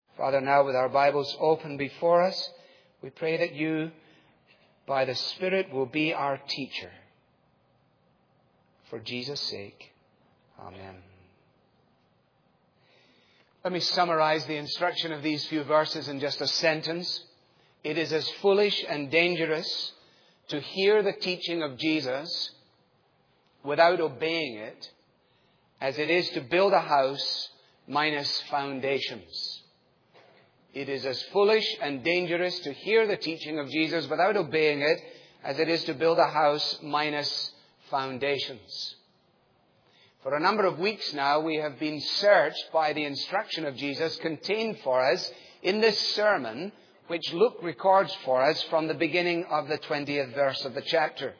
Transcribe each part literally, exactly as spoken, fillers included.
Father, now with our Bibles open before us, we pray that you, by the Spirit, will be our teacher. For Jesus' sake, amen. Let me summarize the instruction of these few verses in just a sentence. It is as foolish and dangerous to hear the teaching of Jesus without obeying it as it is to build a house minus foundations. It is as foolish and dangerous to hear the teaching of Jesus without obeying it as it is to build a house minus foundations. For a number of weeks now, we have been searched by the instruction of Jesus contained for us in this sermon, which Luke records for us from the beginning of the twentieth verse of the chapter.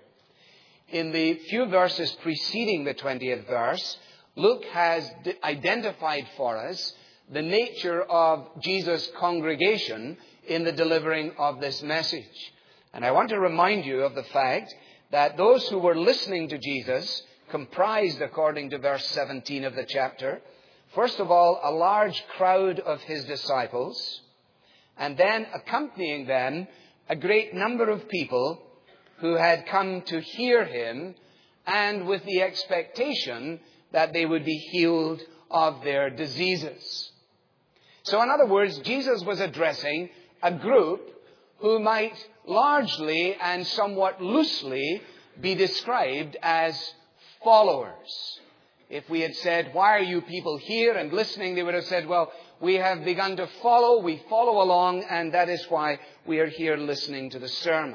In the few verses preceding the twentieth verse, Luke has identified for us the nature of Jesus' congregation in the delivering of this message. And I want to remind you of the fact that those who were listening to Jesus comprised, according to verse seventeen of the chapter, first of all, a large crowd of his disciples, and then accompanying them, a great number of people who had come to hear him and with the expectation that they would be healed of their diseases. So in other words, Jesus was addressing a group who might largely and somewhat loosely be described as followers. If we had said, why are you people here and listening, they would have said, well, we have begun to follow, we follow along, and that is why we are here listening to the sermon.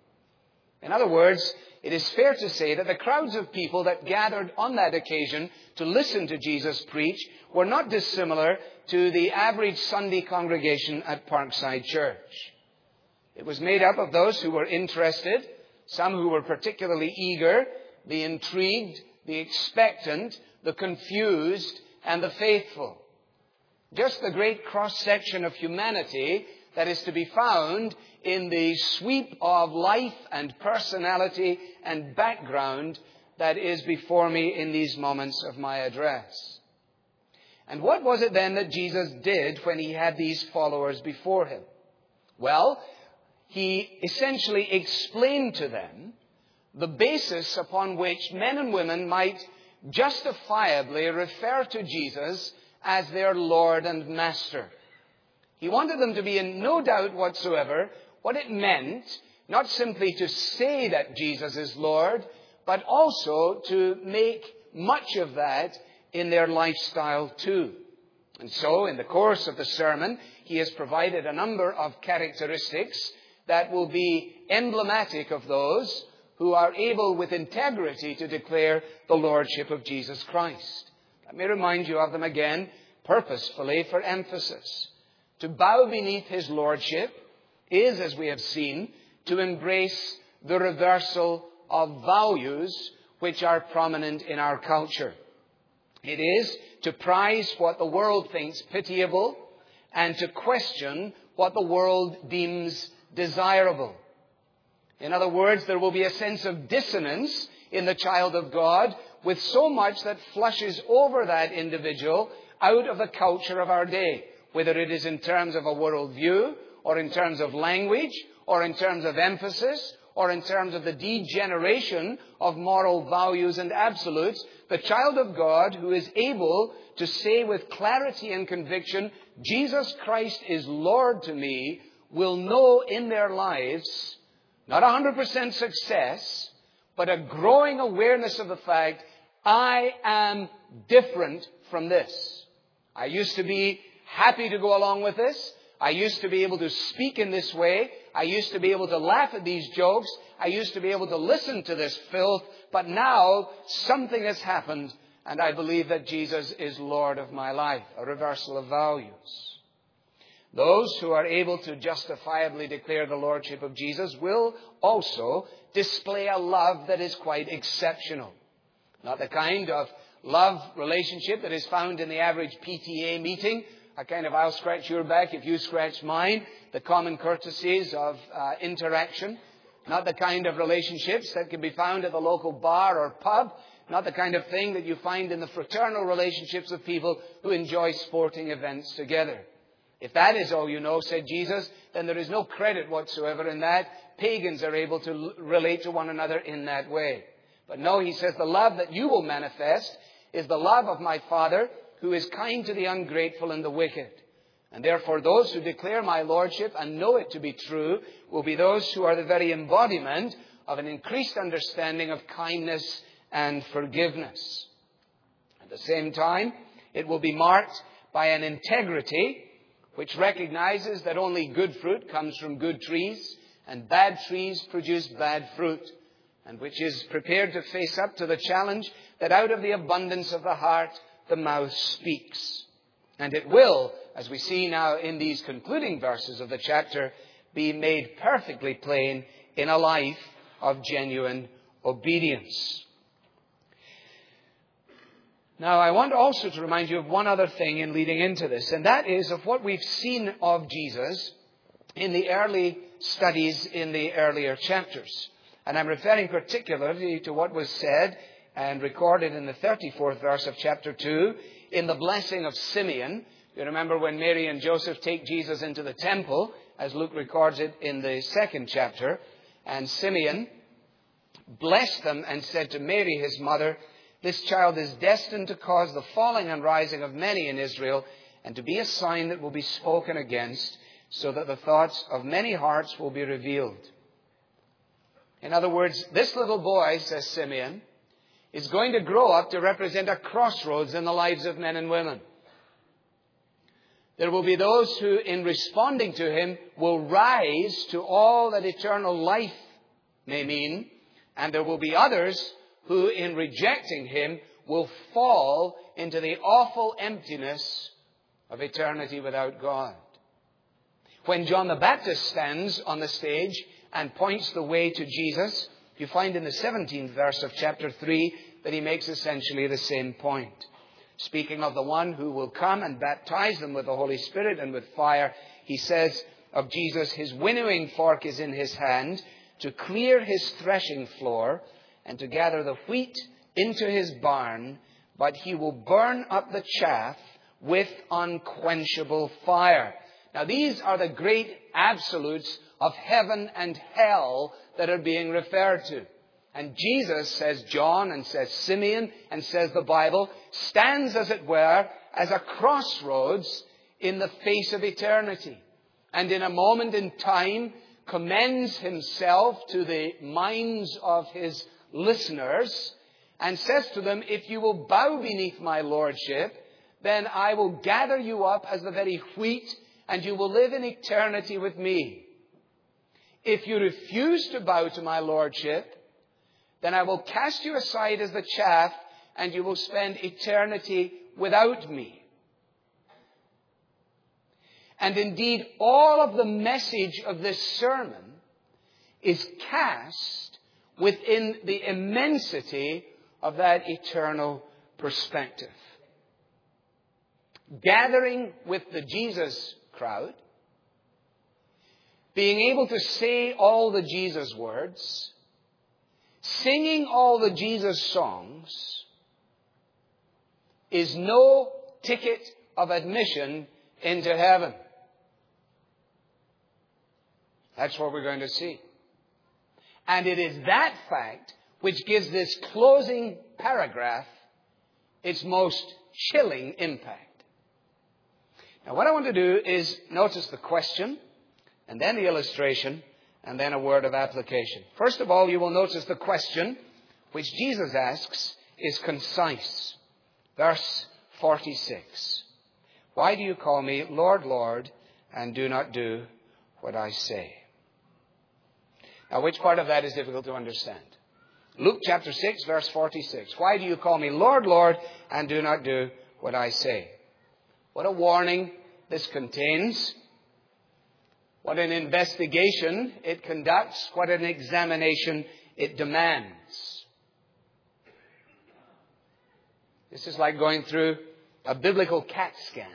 In other words, it is fair to say that the crowds of people that gathered on that occasion to listen to Jesus preach were not dissimilar to the average Sunday congregation at Parkside Church. It was made up of those who were interested, some who were particularly eager, the intrigued, the expectant, the confused, and the faithful. Just the great cross-section of humanity that is to be found in the sweep of life and personality and background that is before me in these moments of my address. And what was it then that Jesus did when he had these followers before him? Well, he essentially explained to them the basis upon which men and women might justifiably refer to Jesus as their Lord and Master. He wanted them to be in no doubt whatsoever what it meant, not simply to say that Jesus is Lord, but also to make much of that in their lifestyle too. And so, in the course of the sermon, he has provided a number of characteristics that will be emblematic of those who are able with integrity to declare the Lordship of Jesus Christ. Let me remind you of them again, purposefully for emphasis. To bow beneath his Lordship is, as we have seen, to embrace the reversal of values which are prominent in our culture. It is to prize what the world thinks pitiable and to question what the world deems desirable. In other words, there will be a sense of dissonance in the child of God with so much that flushes over that individual out of the culture of our day, whether it is in terms of a worldview or in terms of language or in terms of emphasis or in terms of the degeneration of moral values and absolutes. The child of God who is able to say with clarity and conviction, Jesus Christ is Lord to me, will know in their lives not one hundred percent success, but a growing awareness of the fact, I am different from this. I used to be happy to go along with this. I used to be able to speak in this way. I used to be able to laugh at these jokes. I used to be able to listen to this filth. But now something has happened, and I believe that Jesus is Lord of my life. A reversal of values. Those who are able to justifiably declare the Lordship of Jesus will also display a love that is quite exceptional. Not the kind of love relationship that is found in the average P T A meeting, a kind of I'll scratch your back if you scratch mine, the common courtesies of uh, interaction. Not the kind of relationships that can be found at the local bar or pub. Not the kind of thing that you find in the fraternal relationships of people who enjoy sporting events together. If that is all you know, said Jesus, then there is no credit whatsoever in that. Pagans are able to l- relate to one another in that way. But no, he says, the love that you will manifest is the love of my Father, who is kind to the ungrateful and the wicked. And therefore those who declare my lordship and know it to be true will be those who are the very embodiment of an increased understanding of kindness and forgiveness. At the same time, it will be marked by an integrity which recognizes that only good fruit comes from good trees and bad trees produce bad fruit, and which is prepared to face up to the challenge that out of the abundance of the heart the mouth speaks. And it will, as we see now in these concluding verses of the chapter, be made perfectly plain in a life of genuine obedience. Now, I want also to remind you of one other thing in leading into this, and that is of what we've seen of Jesus in the early studies in the earlier chapters. And I'm referring particularly to what was said and recorded in the thirty-fourth verse of chapter two, in the blessing of Simeon. You remember when Mary and Joseph take Jesus into the temple, as Luke records it in the second chapter, and Simeon blessed them and said to Mary, his mother, "This child is destined to cause the falling and rising of many in Israel, and to be a sign that will be spoken against, so that the thoughts of many hearts will be revealed." In other words, this little boy, says Simeon, is going to grow up to represent a crossroads in the lives of men and women. There will be those who, in responding to him, will rise to all that eternal life may mean, and there will be others who, in rejecting him, will fall into the awful emptiness of eternity without God. When John the Baptist stands on the stage and points the way to Jesus, you find in the seventeenth verse of chapter three that he makes essentially the same point. Speaking of the one who will come and baptize them with the Holy Spirit and with fire, he says of Jesus, his winnowing fork is in his hand to clear his threshing floor and to gather the wheat into his barn, but he will burn up the chaff with unquenchable fire. Now, these are the great absolutes of heaven and hell that are being referred to. And Jesus, says John, and says Simeon, and says the Bible, stands, as it were, as a crossroads in the face of eternity. And in a moment in time, commends himself to the minds of his listeners and says to them, if you will bow beneath my lordship, then I will gather you up as the very wheat, and you will live in eternity with me. If you refuse to bow to my lordship, then I will cast you aside as the chaff, and you will spend eternity without me. And indeed, all of the message of this sermon is cast within the immensity of that eternal perspective. Gathering with the Jesus crowd, being able to say all the Jesus words, singing all the Jesus songs, is no ticket of admission into heaven. That's what we're going to see. And it is that fact which gives this closing paragraph its most chilling impact. Now, what I want to do is notice the question, and then the illustration, and then a word of application. First of all, you will notice the question, which Jesus asks, is concise. Verse forty-six. Why do you call me Lord, Lord, and do not do what I say? Now, which part of that is difficult to understand? Luke chapter six, verse forty-six. Why do you call me Lord, Lord, and do not do what I say? What a warning this contains. What an investigation it conducts. What an examination it demands. This is like going through a biblical CAT scan.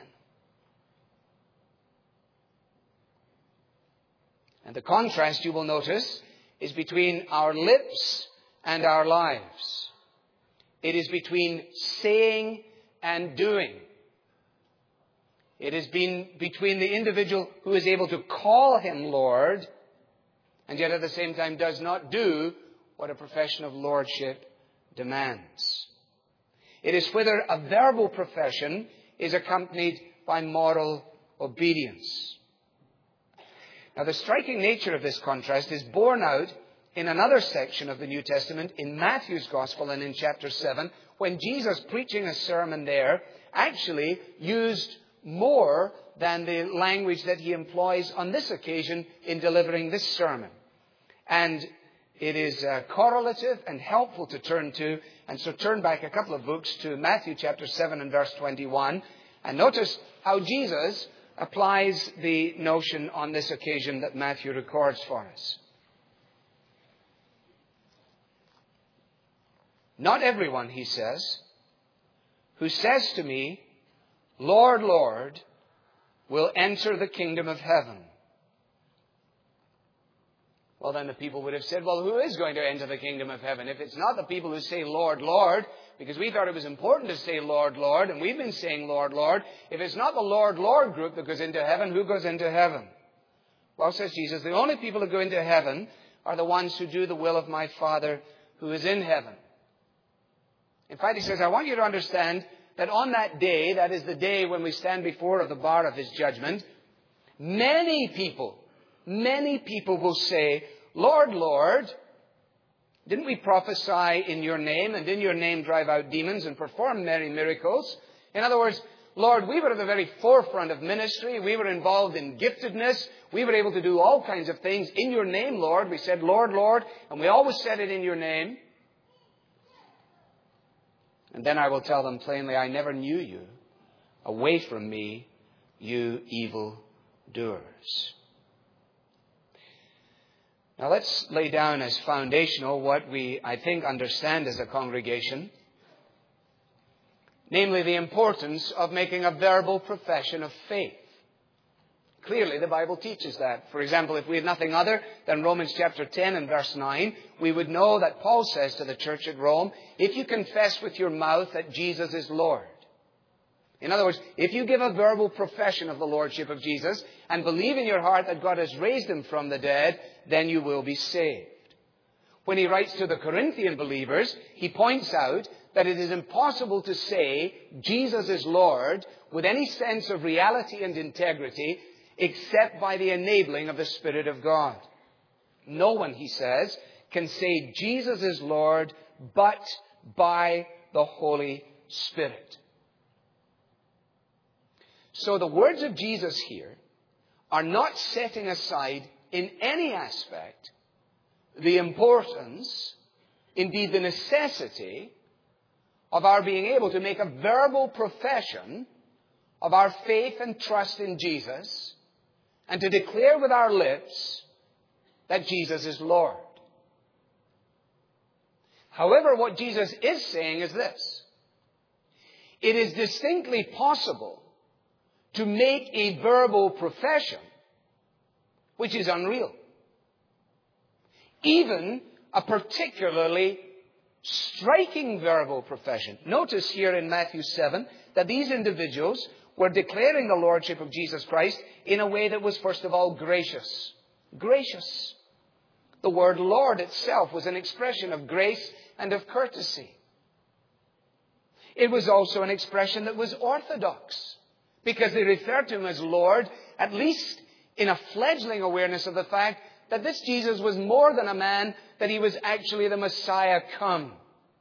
And the contrast, you will notice, is between our lips and our lives. It is between saying and doing. It has been between the individual who is able to call him Lord and yet at the same time does not do what a profession of lordship demands. It is whether a verbal profession is accompanied by moral obedience. Now, the striking nature of this contrast is borne out in another section of the New Testament, in Matthew's Gospel and in chapter seven, when Jesus, preaching a sermon there, actually used more than the language that he employs on this occasion in delivering this sermon. And it is uh, correlative and helpful to turn to. And so turn back a couple of books to Matthew chapter seven and verse twenty-one. And notice how Jesus applies the notion on this occasion that Matthew records for us. Not everyone, he says, who says to me, Lord, Lord, will enter the kingdom of heaven. Well, then the people would have said, well, who is going to enter the kingdom of heaven? If it's not the people who say, Lord, Lord, because we thought it was important to say Lord, Lord, and we've been saying Lord, Lord. If it's not the Lord, Lord group that goes into heaven, who goes into heaven? Well, says Jesus, the only people who go into heaven are the ones who do the will of my Father who is in heaven. In fact, he says, I want you to understand that on that day, that is the day when we stand before the bar of his judgment, many people, many people will say, Lord, Lord, didn't we prophesy in your name and in your name drive out demons and perform many miracles? In other words, Lord, we were at the very forefront of ministry. We were involved in giftedness. We were able to do all kinds of things in your name, Lord. We said, Lord, Lord, and we always said it in your name. And then I will tell them plainly, I never knew you. Away from me, you evil doers. Now let's lay down as foundational what we, I think, understand as a congregation. Namely, the importance of making a verbal profession of faith. Clearly, the Bible teaches that. For example, if we had nothing other than Romans chapter ten and verse nine, we would know that Paul says to the church at Rome, if you confess with your mouth that Jesus is Lord. In other words, if you give a verbal profession of the Lordship of Jesus and believe in your heart that God has raised him from the dead, then you will be saved. When he writes to the Corinthian believers, he points out that it is impossible to say Jesus is Lord with any sense of reality and integrity except by the enabling of the Spirit of God. No one, he says, can say Jesus is Lord but by the Holy Spirit. So the words of Jesus here are not setting aside in any aspect the importance, indeed the necessity, of our being able to make a verbal profession of our faith and trust in Jesus and to declare with our lips that Jesus is Lord. However, what Jesus is saying is this. It is distinctly possible to make a verbal profession which is unreal. Even a particularly striking verbal profession. Notice here in Matthew seven that these individuals were declaring the Lordship of Jesus Christ in a way that was first of all gracious. Gracious. The word Lord itself was an expression of grace and of courtesy. It was also an expression that was orthodox, because they referred to him as Lord, at least in a fledgling awareness of the fact that this Jesus was more than a man, that he was actually the Messiah come.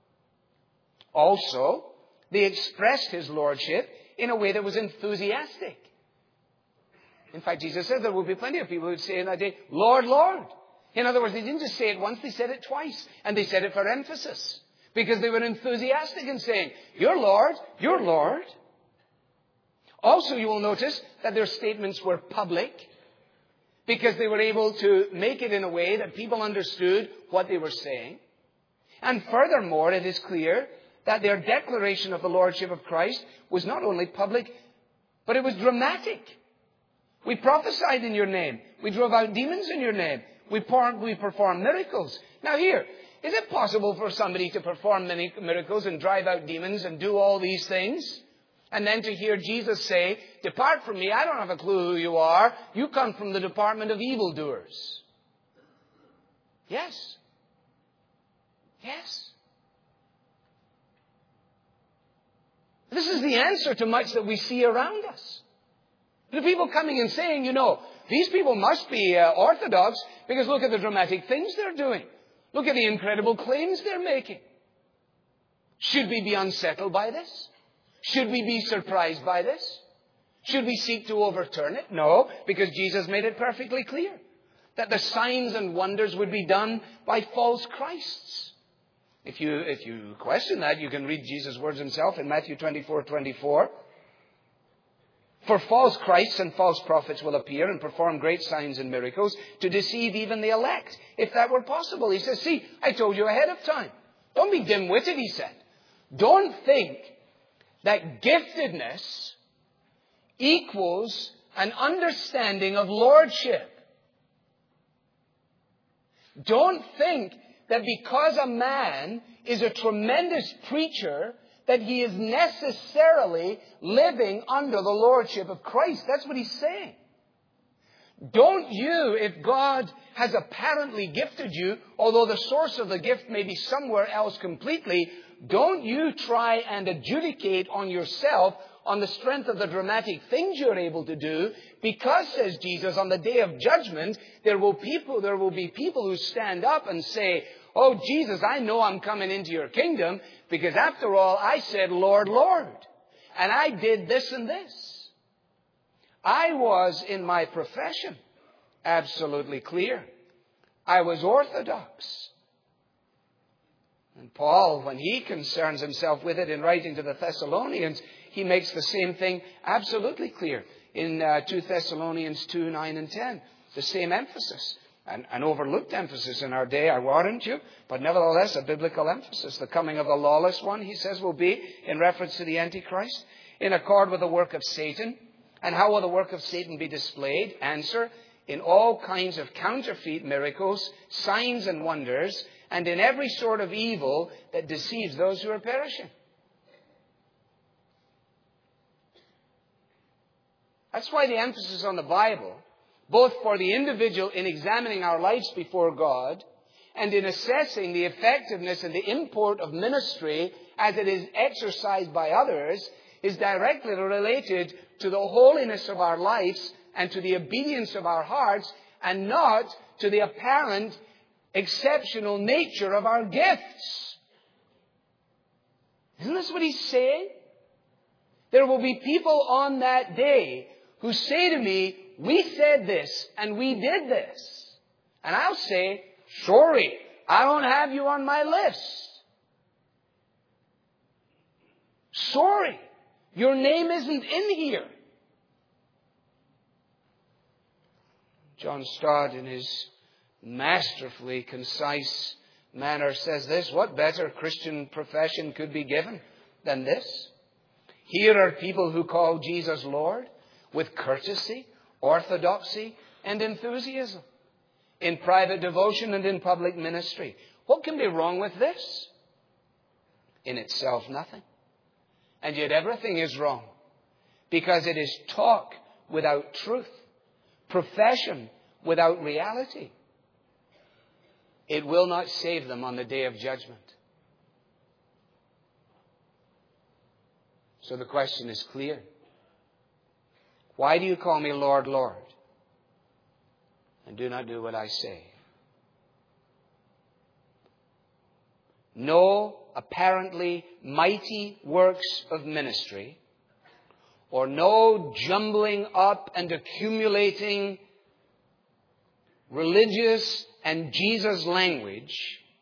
Also, they expressed his lordship in a way that was enthusiastic. In fact, Jesus said there will be plenty of people who would say in that day, Lord, Lord. In other words, they didn't just say it once, they said it twice. And they said it for emphasis, because they were enthusiastic in saying, your Lord, your Lord. Also, you will notice that their statements were public, because they were able to make it in a way that people understood what they were saying. And furthermore, it is clear that their declaration of the Lordship of Christ was not only public, but it was dramatic. We prophesied in your name. We drove out demons in your name. We performed miracles. Now here, is it possible for somebody to perform many miracles and drive out demons and do all these things And then to hear Jesus say, depart from me, I don't have a clue who you are. You come from the department of evildoers. Yes. Yes. This is the answer to much that we see around us. The people coming and saying, you know, these people must be uh, orthodox because look at the dramatic things they're doing. Look at the incredible claims they're making. Should we be unsettled by this? Should we be surprised by this? Should we seek to overturn it? No, because Jesus made it perfectly clear that the signs and wonders would be done by false Christs. If you, if you question that, you can read Jesus' words himself in Matthew twenty-four twenty-four. For false Christs and false prophets will appear and perform great signs and miracles to deceive even the elect, if that were possible. He says, see, I told you ahead of time. Don't be dim-witted, he said. Don't think that giftedness equals an understanding of lordship. Don't think that because a man is a tremendous preacher, that he is necessarily living under the lordship of Christ. That's what he's saying. Don't you, if God has apparently gifted you, although the source of the gift may be somewhere else completely, don't you try and adjudicate on yourself on the strength of the dramatic things you're able to do, because, says Jesus, on the day of judgment, there will people, there will be people who stand up and say, oh, Jesus, I know I'm coming into your kingdom because after all, I said, Lord, Lord, and I did this and this. I was in my profession absolutely clear. I was orthodox. And Paul, when he concerns himself with it in writing to the Thessalonians, he makes the same thing absolutely clear in uh, two Thessalonians two, nine and ten. The same emphasis. An, an overlooked emphasis in our day, I warrant you, but nevertheless a biblical emphasis. The coming of the lawless one, he says, will be in reference to the Antichrist, in accord with the work of Satan. And how will the work of Satan be displayed? Answer, in all kinds of counterfeit miracles, signs and wonders, and in every sort of evil that deceives those who are perishing. That's why the emphasis on the Bible, both for the individual in examining our lives before God and in assessing the effectiveness and the import of ministry as it is exercised by others, is directly related to the holiness of our lives and to the obedience of our hearts, and not to the apparent exceptional nature of our gifts. Isn't this what he's saying? There will be people on that day who say to me, we said this and we did this. And I'll say, sorry, I don't have you on my list. Sorry, your name isn't in here. John Stott, in his masterfully concise manner, says this: what better Christian profession could be given than this? Here are people who call Jesus Lord with courtesy, orthodoxy, and enthusiasm, in private devotion and in public ministry. What can be wrong with this? In itself, nothing. And yet everything is wrong, because it is talk without truth, profession without reality. It will not save them on the day of judgment. So the question is clear. Why do you call me Lord, Lord, and do not do what I say? No apparently mighty works of ministry, or no jumbling up and accumulating religious and Jesus language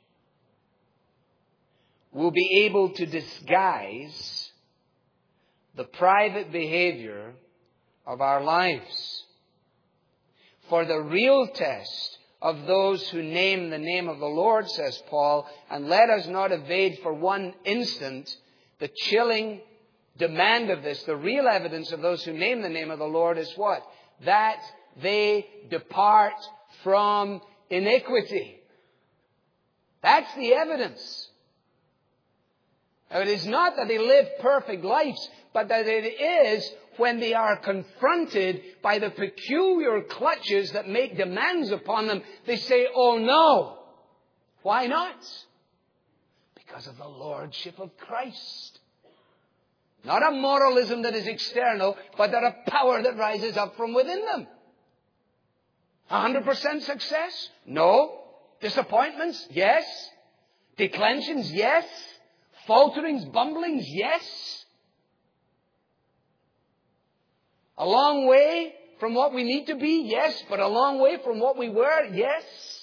will be able to disguise the private behavior of our lives. For the real test of those who name the name of the Lord, says Paul, and let us not evade for one instant the chilling demand of this. The real evidence of those who name the name of the Lord is what? That they depart from iniquity. That's the evidence. Now, it is not that they live perfect lives, but that it is when they are confronted by the peculiar clutches that make demands upon them, they say, oh no. Why not? Because of the lordship of Christ. Not a moralism that is external, but that a power that rises up from within them. one hundred percent success? No. Disappointments? Yes. Declensions? Yes. Falterings, bumblings? Yes. A long way from what we need to be? Yes. But a long way from what we were? Yes.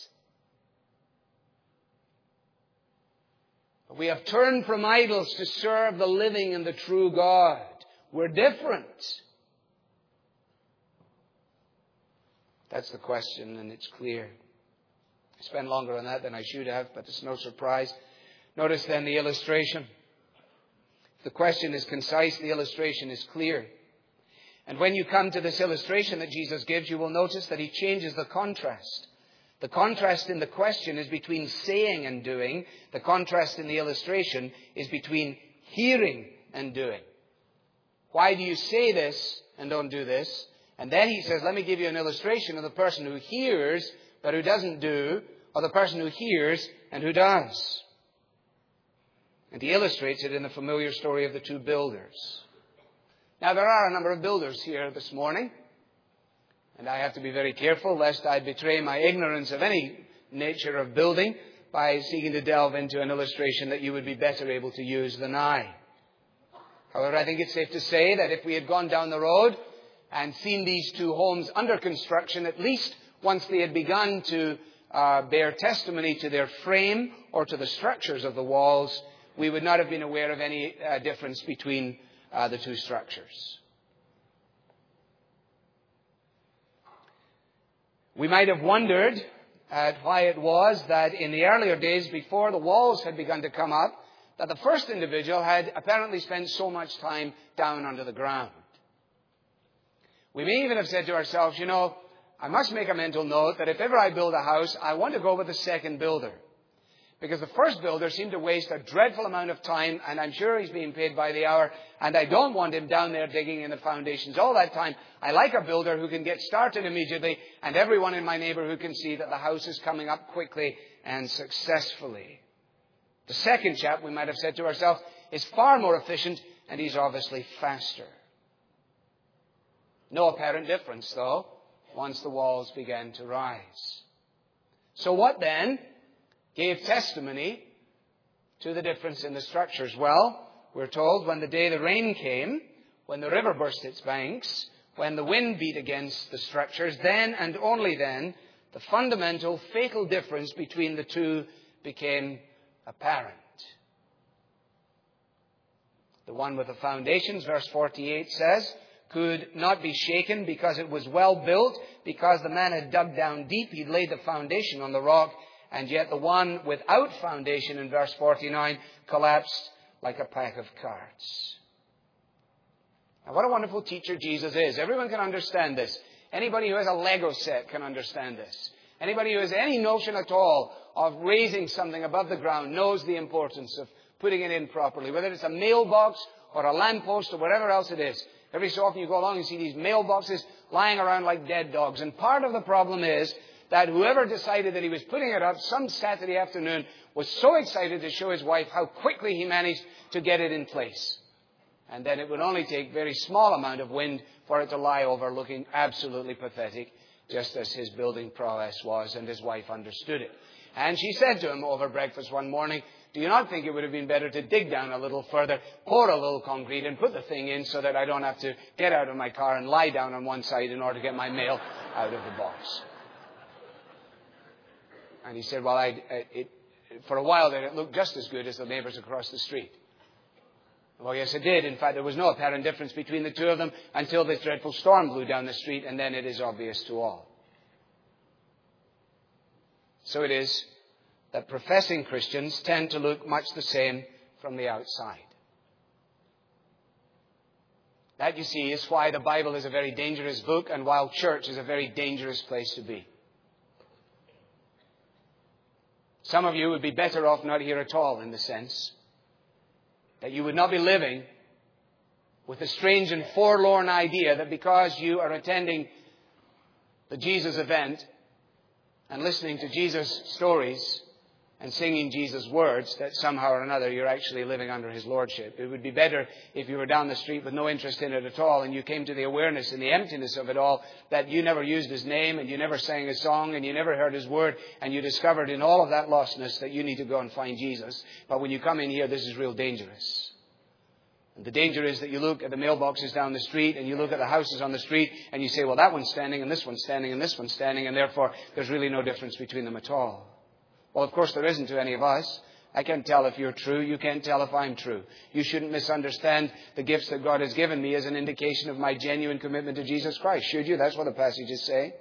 But we have turned from idols to serve the living and the true God. We're different. That's the question, and it's clear. I spent longer on that than I should have, but it's no surprise. Notice then the illustration. If the question is concise, the illustration is clear. And when you come to this illustration that Jesus gives, you will notice that he changes the contrast. The contrast in the question is between saying and doing. The contrast in the illustration is between hearing and doing. Why do you say this and don't do this? And then he says, let me give you an illustration of the person who hears but who doesn't do, or the person who hears and who does. And he illustrates it in the familiar story of the two builders. Now, there are a number of builders here this morning, and I have to be very careful lest I betray my ignorance of any nature of building by seeking to delve into an illustration that you would be better able to use than I. However, I think it's safe to say that if we had gone down the road and seen these two homes under construction, at least once they had begun to uh, bear testimony to their frame or to the structures of the walls, we would not have been aware of any uh, difference between uh, the two structures. We might have wondered at why it was that in the earlier days, before the walls had begun to come up, that the first individual had apparently spent so much time down under the ground. We may even have said to ourselves, you know, I must make a mental note that if ever I build a house, I want to go with the second builder. Because the first builder seemed to waste a dreadful amount of time, and I'm sure he's being paid by the hour, and I don't want him down there digging in the foundations all that time. I like a builder who can get started immediately, and everyone in my neighborhood can see that the house is coming up quickly and successfully. The second chap, we might have said to ourselves, is far more efficient, and he's obviously faster. No apparent difference, though, once the walls began to rise. So what then gave testimony to the difference in the structures? Well, we're told when the day the rain came, when the river burst its banks, when the wind beat against the structures, then and only then, the fundamental fatal difference between the two became apparent. The one with the foundations, verse forty-eight says, could not be shaken because it was well built, because the man had dug down deep, he'd laid the foundation on the rock, and yet the one without foundation, in verse forty-nine, collapsed like a pack of cards. Now, what a wonderful teacher Jesus is. Everyone can understand this. Anybody who has a Lego set can understand this. Anybody who has any notion at all of raising something above the ground knows the importance of putting it in properly, whether it's a mailbox or a lamppost or whatever else it is. Every so often you go along and see these mailboxes lying around like dead dogs. And part of the problem is that whoever decided that he was putting it up some Saturday afternoon was so excited to show his wife how quickly he managed to get it in place. And then it would only take a very small amount of wind for it to lie over, looking absolutely pathetic, just as his building prowess was, and his wife understood it. And she said to him over breakfast one morning, do you not think it would have been better to dig down a little further, pour a little concrete, and put the thing in so that I don't have to get out of my car and lie down on one side in order to get my mail out of the box? And he said, well, I, it, for a while there, it looked just as good as the neighbors across the street. Well, yes, it did. In fact, there was no apparent difference between the two of them until this dreadful storm blew down the street, and then it is obvious to all. So it is that professing Christians tend to look much the same from the outside. That, you see, is why the Bible is a very dangerous book, and why church is a very dangerous place to be. Some of you would be better off not here at all, in the sense. That you would not be living with the strange and forlorn idea that because you are attending the Jesus event and listening to Jesus' stories and singing Jesus' words, that somehow or another you're actually living under His Lordship. It would be better if you were down the street with no interest in it at all and you came to the awareness and the emptiness of it all, that you never used His name and you never sang His song and you never heard His word, and you discovered in all of that lostness that you need to go and find Jesus. But when you come in here, this is real dangerous. And the danger is that you look at the mailboxes down the street and you look at the houses on the street and you say, well, that one's standing and this one's standing and this one's standing, and therefore there's really no difference between them at all. Well, of course, there isn't to any of us. I can't tell if you're true. You can't tell if I'm true. You shouldn't misunderstand the gifts that God has given me as an indication of my genuine commitment to Jesus Christ, should you? That's what the passages say.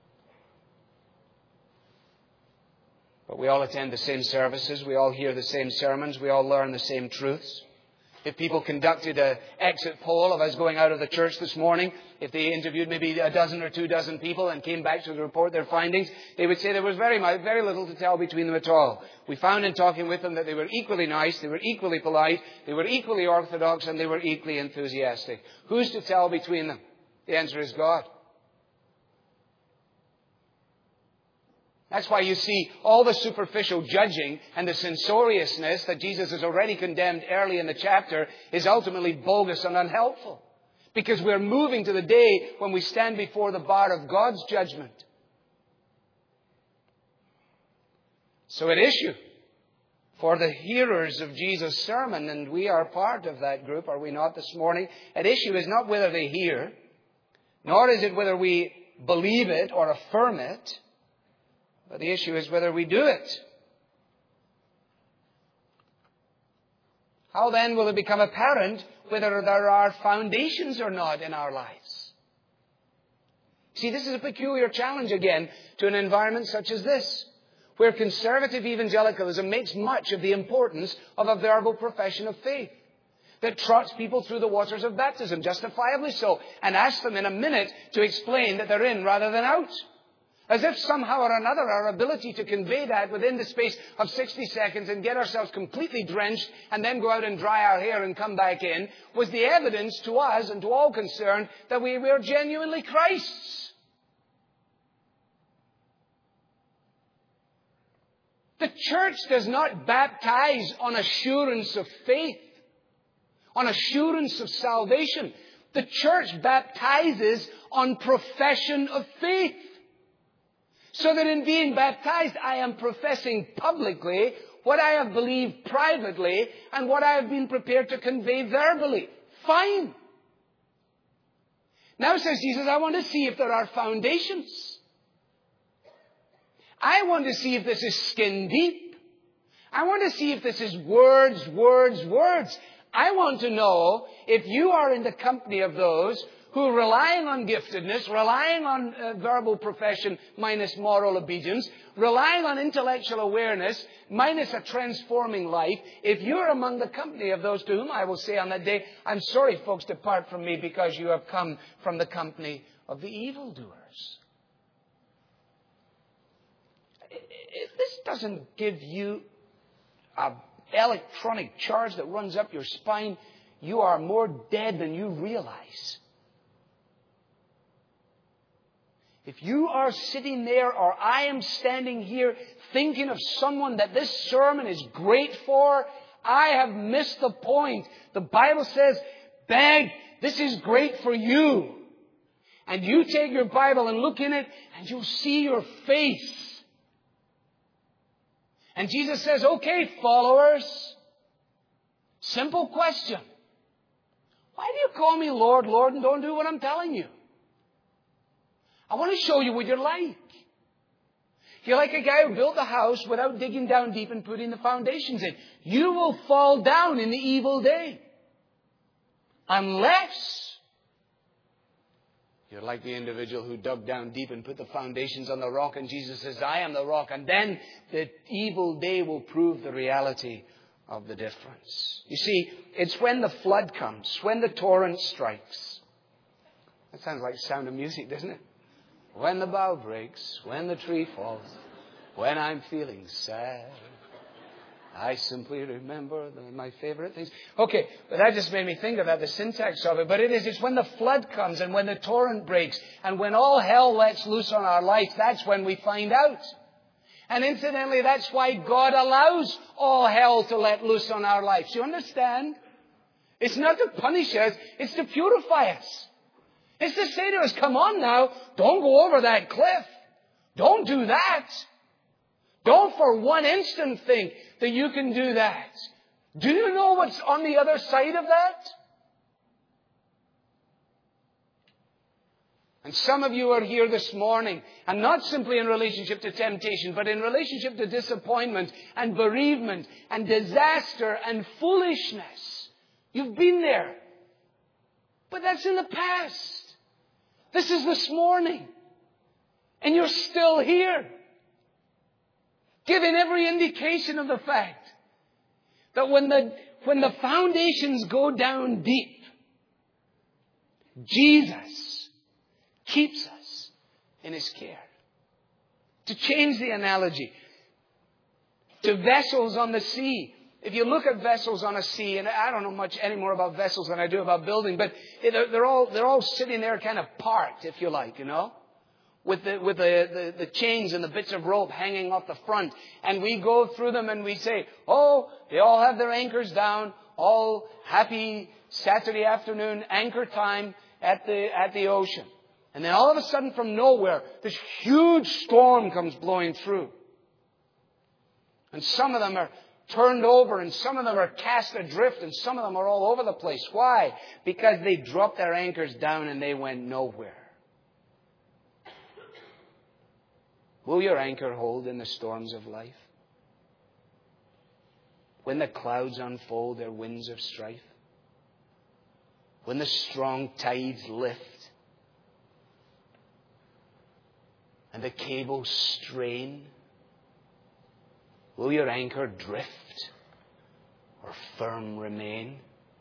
But we all attend the same services. We all hear the same sermons. We all learn the same truths. If people conducted an exit poll of us going out of the church this morning, if they interviewed maybe a dozen or two dozen people and came back to report their findings, they would say there was very much, very little to tell between them at all. We found in talking with them that they were equally nice, they were equally polite, they were equally orthodox, and they were equally enthusiastic. Who's to tell between them? The answer is God. That's why you see all the superficial judging and the censoriousness that Jesus has already condemned early in the chapter is ultimately bogus and unhelpful. Because we're moving to the day when we stand before the bar of God's judgment. So at issue for the hearers of Jesus' sermon, and we are part of that group, are we not, this morning? At issue is not whether they hear, nor is it whether we believe it or affirm it. But the issue is whether we do it. How then will it become apparent whether there are foundations or not in our lives? See, this is a peculiar challenge again to an environment such as this, where conservative evangelicalism makes much of the importance of a verbal profession of faith that trots people through the waters of baptism, justifiably so, and asks them in a minute to explain that they're in rather than out. As if somehow or another our ability to convey that within the space of sixty seconds and get ourselves completely drenched and then go out and dry our hair and come back in was the evidence to us and to all concerned that we were genuinely Christ's. The church does not baptize on assurance of faith, on assurance of salvation. The church baptizes on profession of faith. So that in being baptized, I am professing publicly what I have believed privately and what I have been prepared to convey verbally. Fine. Now, says Jesus, I want to see if there are foundations. I want to see if this is skin deep. I want to see if this is words, words, words. I want to know if you are in the company of those who, relying on giftedness, relying on uh, verbal profession minus moral obedience, relying on intellectual awareness minus a transforming life, if you're among the company of those to whom I will say on that day, I'm sorry, folks, depart from me because you have come from the company of the evildoers. If this doesn't give you an electronic charge that runs up your spine, you are more dead than you realize. If you are sitting there or I am standing here thinking of someone that this sermon is great for, I have missed the point. The Bible says, beg, this is great for you. And you take your Bible and look in it and you'll see your face. And Jesus says, okay, followers, simple question. Why do you call me Lord, Lord, and don't do what I'm telling you? I want to show you what you're like. You're like a guy who built a house without digging down deep and putting the foundations in. You will fall down in the evil day. Unless you're like the individual who dug down deep and put the foundations on the rock. And Jesus says, I am the rock. And then the evil day will prove the reality of the difference. You see, it's when the flood comes, when the torrent strikes. That sounds like Sound of Music, doesn't it? When the bough breaks, when the tree falls, when I'm feeling sad. I simply remember the, my favorite things. Okay, but that just made me think about the syntax of it. But it is, it's when the flood comes and when the torrent breaks and when all hell lets loose on our life, that's when we find out. And incidentally, that's why God allows all hell to let loose on our lives. You understand? It's not to punish us, it's to purify us. It's to say to us, come on now, don't go over that cliff. Don't do that. Don't for one instant think that you can do that. Do you know what's on the other side of that? And some of you are here this morning, and not simply in relationship to temptation, but in relationship to disappointment and bereavement and disaster and foolishness. You've been there. But that's in the past. This is this morning. And you're still here. Giving every indication of the fact that when the, when the foundations go down deep, Jesus keeps us in His care. To change the analogy to vessels on the sea. If you look at vessels on a sea, and I don't know much any more about vessels than I do about building, but they're all, they're all sitting there kind of parked, if you like, you know. With the, with the, the, the chains and the bits of rope hanging off the front. And we go through them and we say, oh, they all have their anchors down. All happy Saturday afternoon anchor time at the, at the ocean. And then all of a sudden from nowhere, this huge storm comes blowing through. And some of them are turned over and some of them are cast adrift and some of them are all over the place. Why? Because they dropped their anchors down and they went nowhere. Will your anchor hold in the storms of life? When the clouds unfold their winds of strife? When the strong tides lift and the cables strain? Will your anchor drift or firm remain?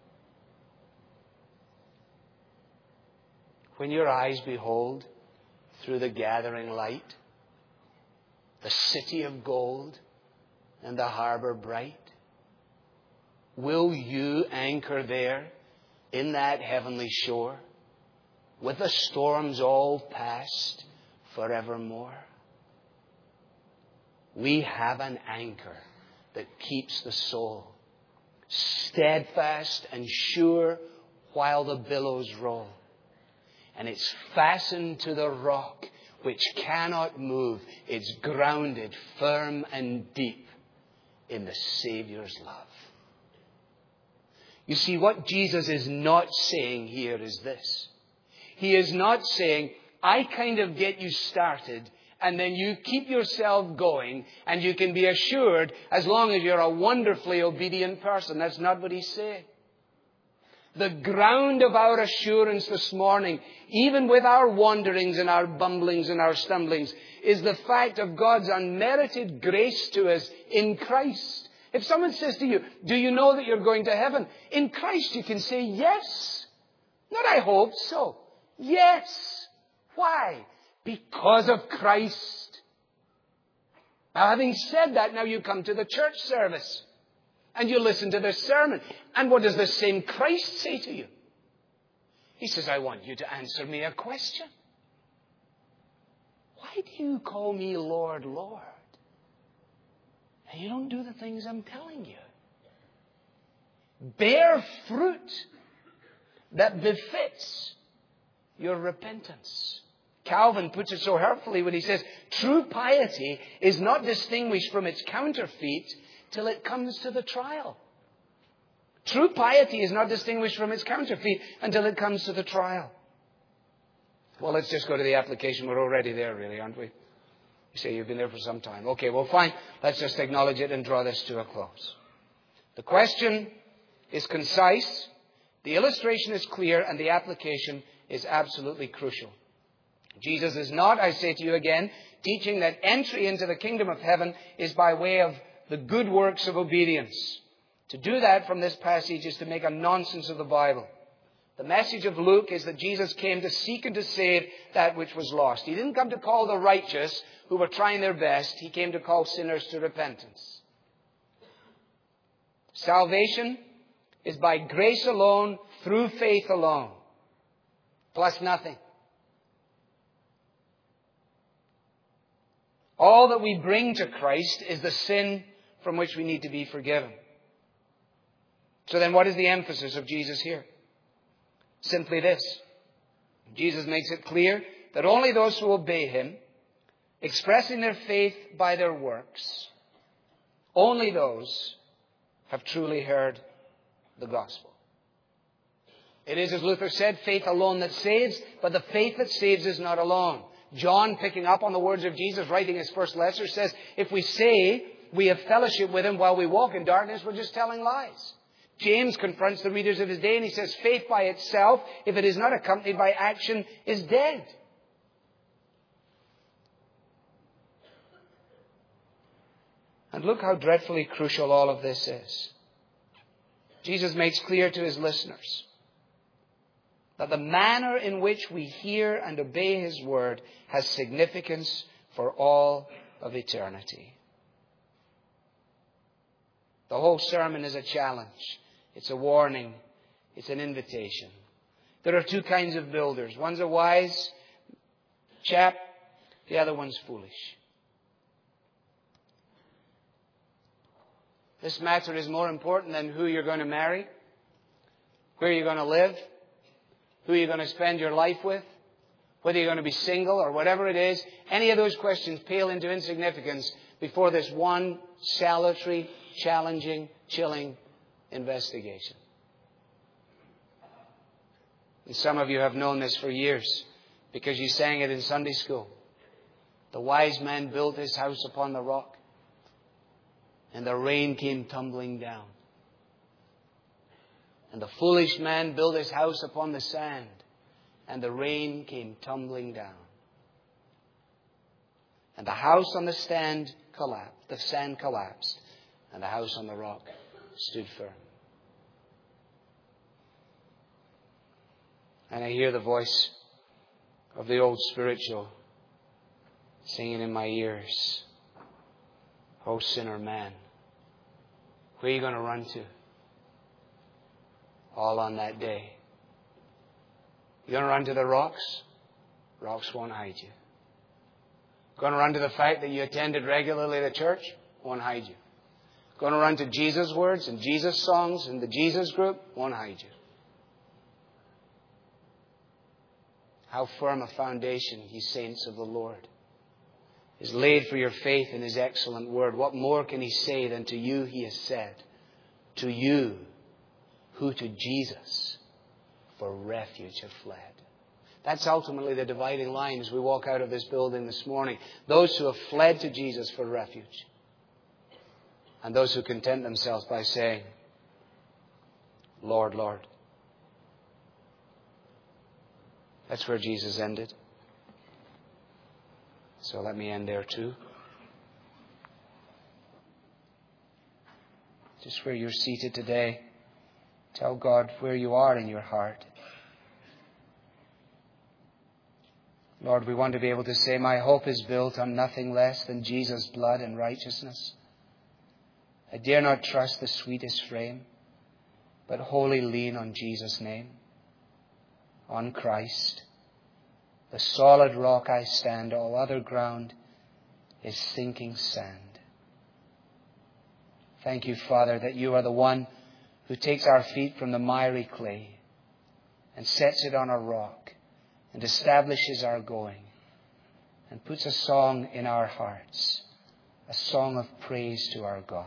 When your eyes behold through the gathering light the city of gold and the harbor bright, will you anchor there in that heavenly shore with the storms all past forevermore? We have an anchor that keeps the soul steadfast and sure while the billows roll. And it's fastened to the rock which cannot move. It's grounded firm and deep in the Savior's love. You see, what Jesus is not saying here is this. He is not saying, I kind of get you started and then you keep yourself going and you can be assured as long as you're a wonderfully obedient person. That's not what He's saying. The ground of our assurance this morning, even with our wanderings and our bumblings and our stumblings, is the fact of God's unmerited grace to us in Christ. If someone says to you, do you know that you're going to heaven? In Christ you can say yes. Not I hope so. Yes. Why? Because of Christ. Now, having said that, now you come to the church service. And you listen to this sermon. And what does the same Christ say to you? He says, I want you to answer me a question. Why do you call me Lord, Lord? And you don't do the things I'm telling you. Bear fruit that befits your repentance. Calvin puts it so helpfully when he says, true piety is not distinguished from its counterfeit till it comes to the trial. True piety is not distinguished from its counterfeit until it comes to the trial. Well, let's just go to the application. We're already there, really, aren't we? You say you've been there for some time. Okay, well, fine. Let's just acknowledge it and draw this to a close. The question is concise, the illustration is clear, and the application is absolutely crucial. Jesus is not, I say to you again, teaching that entry into the kingdom of heaven is by way of the good works of obedience. To do that from this passage is to make a nonsense of the Bible. The message of Luke is that Jesus came to seek and to save that which was lost. He didn't come to call the righteous who were trying their best. He came to call sinners to repentance. Salvation is by grace alone, through faith alone, plus nothing. All that we bring to Christ is the sin from which we need to be forgiven. So then what is the emphasis of Jesus here? Simply this. Jesus makes it clear that only those who obey Him, expressing their faith by their works, only those have truly heard the gospel. It is, as Luther said, faith alone that saves, but the faith that saves is not alone. John, picking up on the words of Jesus, writing his first letter, says, if we say we have fellowship with Him while we walk in darkness, we're just telling lies. James confronts the readers of his day and he says, faith by itself, if it is not accompanied by action, is dead. And look how dreadfully crucial all of this is. Jesus makes clear to His listeners that the manner in which we hear and obey His word has significance for all of eternity. The whole sermon is a challenge. It's a warning. It's an invitation. There are two kinds of builders. One's a wise chap. The other one's foolish. This matter is more important than who you're going to marry, where you're going to live, who you're going to spend your life with, whether you're going to be single or whatever it is. Any of those questions pale into insignificance before this one salutary, challenging, chilling investigation. And some of you have known this for years because you sang it in Sunday school. The wise man built his house upon the rock, and the rain came tumbling down. And the foolish man built his house upon the sand, and the rain came tumbling down. And the house on the sand collapsed, the sand collapsed, and the house on the rock stood firm. And I hear the voice of the old spiritual singing in my ears, "O sinner man, where are you going to run to? All on that day. You're going to run to the rocks? Rocks won't hide you. Going to run to the fact that you attended regularly at church? Won't hide you. Going to run to Jesus' words and Jesus' songs and the Jesus group? Won't hide you. How firm a foundation, ye saints of the Lord, is laid for your faith in His excellent word. What more can He say than to you He has said? To you who to Jesus for refuge have fled. That's ultimately the dividing line as we walk out of this building this morning. Those who have fled to Jesus for refuge, and those who content themselves by saying, Lord, Lord. That's where Jesus ended. So let me end there too. Just where you're seated today, tell God where you are in your heart. Lord, we want to be able to say, my hope is built on nothing less than Jesus' blood and righteousness. I dare not trust the sweetest frame, but wholly lean on Jesus' name, on Christ. The solid rock I stand, all other ground is sinking sand. Thank you, Father, that you are the one who takes our feet from the miry clay and sets it on a rock and establishes our going and puts a song in our hearts, a song of praise to our God.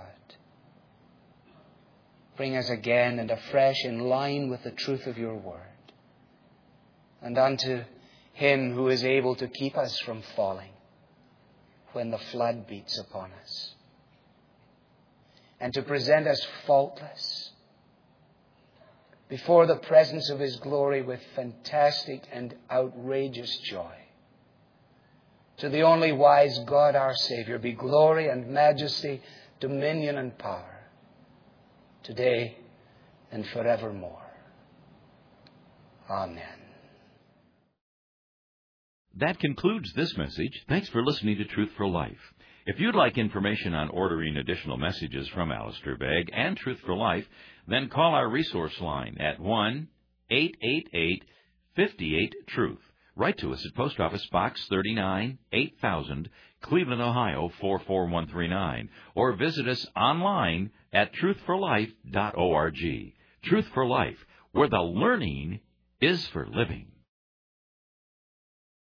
Bring us again and afresh in line with the truth of your word. And unto Him who is able to keep us from falling when the flood beats upon us, and to present us faultless before the presence of His glory with fantastic and outrageous joy. To the only wise God, our Savior, be glory and majesty, dominion and power, today and forevermore. Amen. That concludes this message. Thanks for listening to Truth for Life. If you'd like information on ordering additional messages from Alistair Begg and Truth for Life, then call our resource line at one eight eight eight, five eight, truth. Write to us at Post Office Box thirty-nine, eight thousand, Cleveland, Ohio, four four one three nine, or visit us online at truth for life dot org. Truth for Life, where the learning is for living.